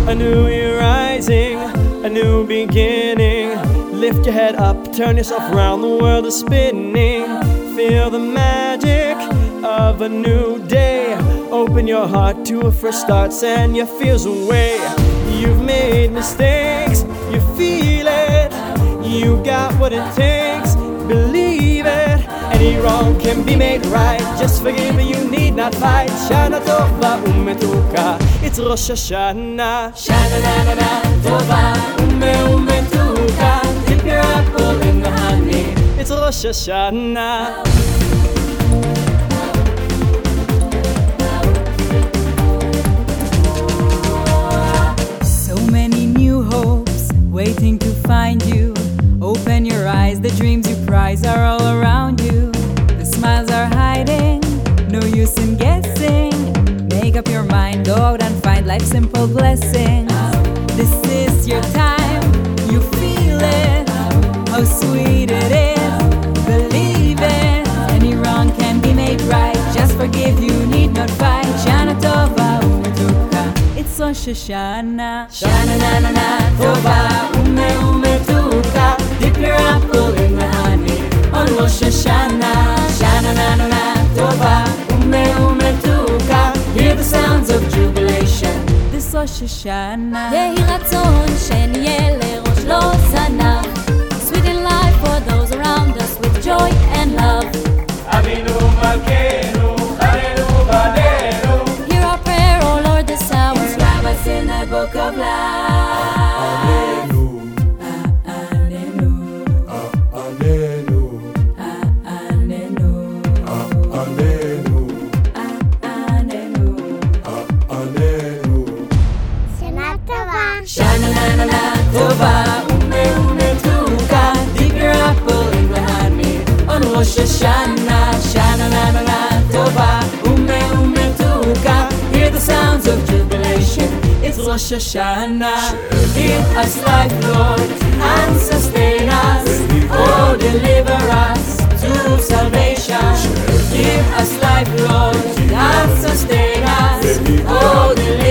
A new year rising, a new beginning. Lift your head up, turn yourself around, the world is spinning. Feel the magic of a new day. Open your heart to a fresh start, send your fears away. You've made mistakes, you feel it. You got what it takes, believe it. Any wrong can be made right, just forgive and you need not fight. Shana Tova Umetuka, it's Rosh Hashanah. Shana na na na Tova Umetuka. Dip your apple in the honey, it's Rosh Hashanah. So many new hopes waiting to find you. Open your eyes, the dreams you prize are all around you. The smiles are hiding, no use in guessing. Make up your mind, go out and find life's simple blessings. This is your time, you feel it, how sweet it is, believe it. Any wrong can be made right, just forgive, you need not fight. Shana Tova Umetuka, it's Rosh Hashanah. Shana na na na Tova Umetuka. Dip your apple in the honey on Rosh Hashanah. Shana na na na Tova Umetuka. Hear the sounds of jubilation, This Rosh Hashanah. יהי רצון שנהיה לראש לא זנב. Sweet in life for those around us with joy and love. Avinu Malkeinu, Chalenu Banenu. Hear our prayer, O Lord, this hour. inscribe us in the book of life. Shana na na na Tova Umetuka. Dip your apple in the honey on Rosh Hashanah. Shana na na na Tova Umetuka. Hear the sounds of jubilation, it's Rosh Hashanah. Give us life, Lord, and sustain us. Oh, deliver us to salvation. Give us life, Lord, and sustain us. Oh, deliver